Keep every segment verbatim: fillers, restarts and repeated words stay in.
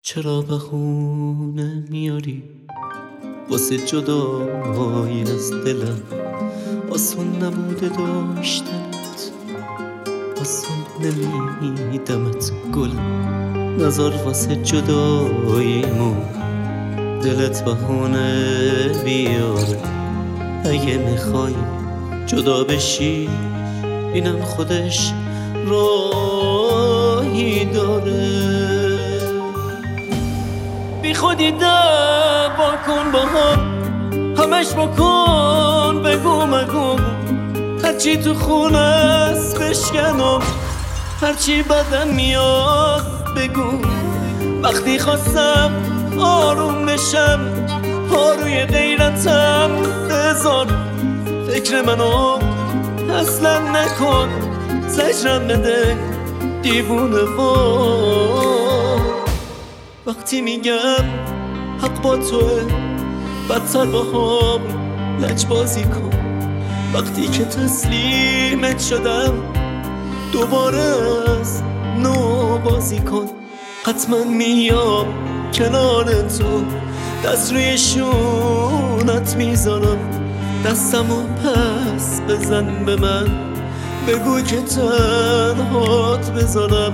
چرا بهونه میاری واسه جدایی از دلم؟ آسون نبوده داشتنت، آسون نمیدمت گلم. نزار واسه جداییمون دلت بهونه بیاره. اگه میخوای جدا بشی اینم خودش راهی داره. بی خودی دعوا کن با هم، همش بکن بگو مگو. هرچی تو خونه است بشکنم، هرچی بدم میاد بگو. وقتی خواستم آروم بشم پا روی غیرتم بذار. فکر منو اصلا نکن، زجرم بده دیوونه وار. وقتی میگم حق با توه بدتر با هم لج بازی کن. وقتی که تسلیمت شدم دوباره از نو بازی کن. حتما میام کنار تو، دست روی شونت میذارم. دستمو پس بزن به من، بگو که تنهات بذارم.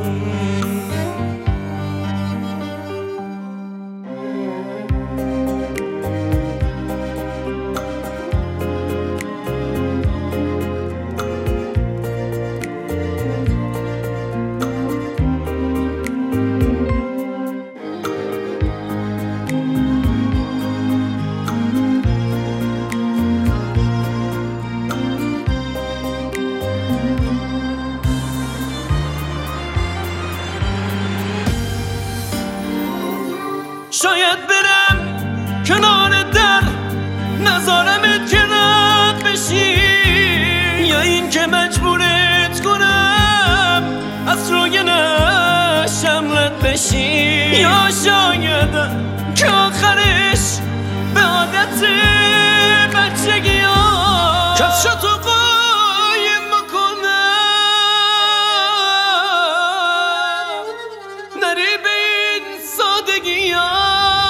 شاید برم کنار در نذارمت که رد بشی، یا این که مجبورت کنم از روی نشم رد بشی. یا شاید که آخرش به عادت بچگی ها کفشاتو قایم بکنم، نری به این سادگی ها.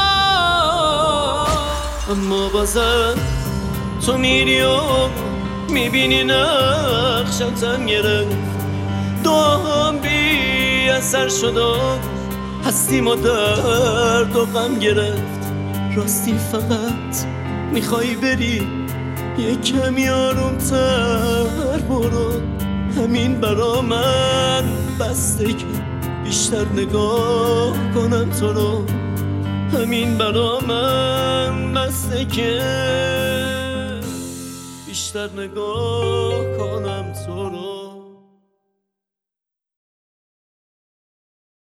اما بازم تو میری و میبینی نقشتم گرفت. دعاهم بی اثر شد و هستیم و درد و غم گرفت. راستی فقط میخوای بری یه کمی آرومتر برو. همین برا من بسته که بیشتر نگاه کنم تو رو. همین برا من بسته که بیشتر نگاه کنم تو رو.